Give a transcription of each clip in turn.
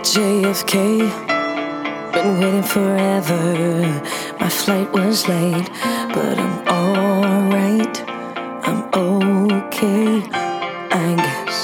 JFK, been waiting forever. My flight was late, but I'm alright. I'm okay, I guess.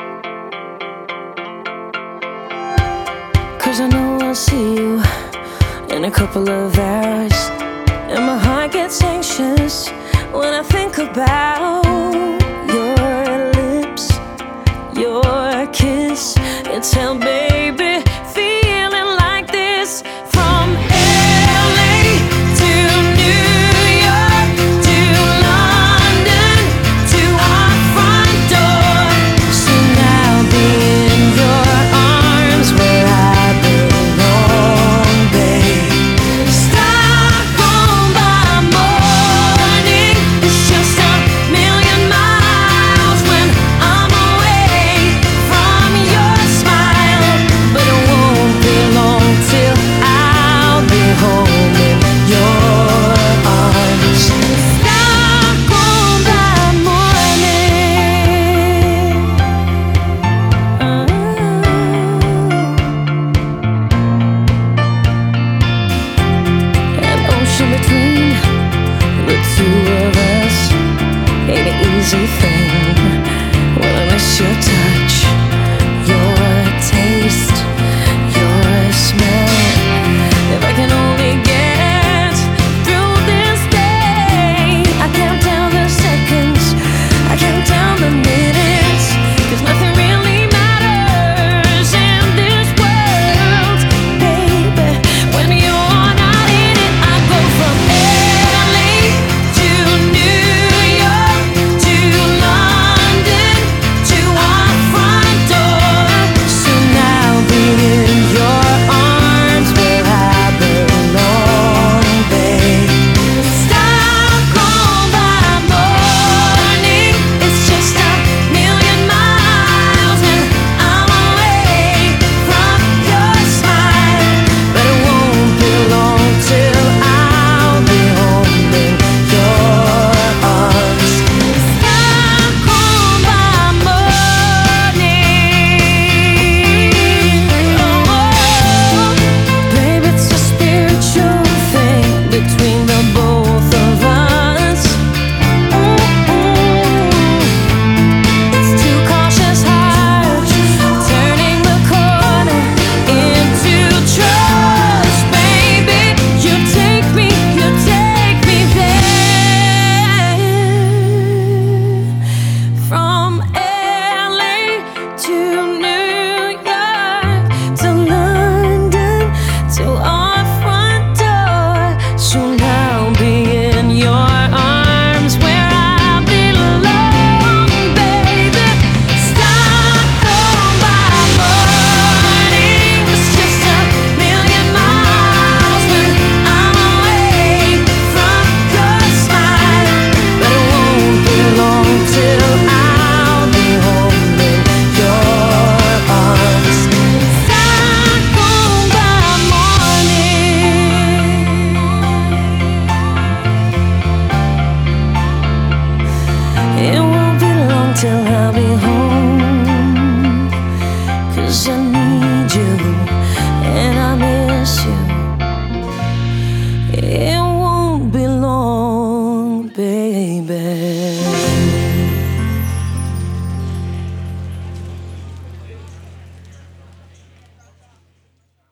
'Cause I know I'll see you in a couple of hours, and my heart gets anxious when I think about your lips, your kiss. It's hell, baby, feeling like this. From LA to New York to London to our front door. Soon I'll be in your arms where I belong, babe. Stockholm by morning, it's just a million miles when I'm away from your smile. But it won't be long till I'll be home in your arms. Stockholm by morning. An ocean between the two of us ain't an easy thing. When I miss your touch, your taste, your smell. If I can only get through this day, I count down the seconds, I count down the minutes, 'cause nothing really matters in this world, baby, when you're not in it. I go from LA to New York to London to our front door. Soon I'll be in your arms where I belong, babe. Stockholm by morning, it's just a million miles and I'm away from your smile. But it won't be long till I'll be home in your arms. Stockholm by morning. Oh, babe, it's a spiritual thing between the both of us. It's two cautious hearts turning the corner into trust, baby. You take me there. From LA to New York to London to our front door. Soon I'll be in your arms where I belong, baby. Stockholm by morning, it's just a million miles when I'm away from your smile. But it won't be long till I'll be home in your arms. Stockholm by morning. It won't be long till I'll be home, 'cause I need you and I miss you. It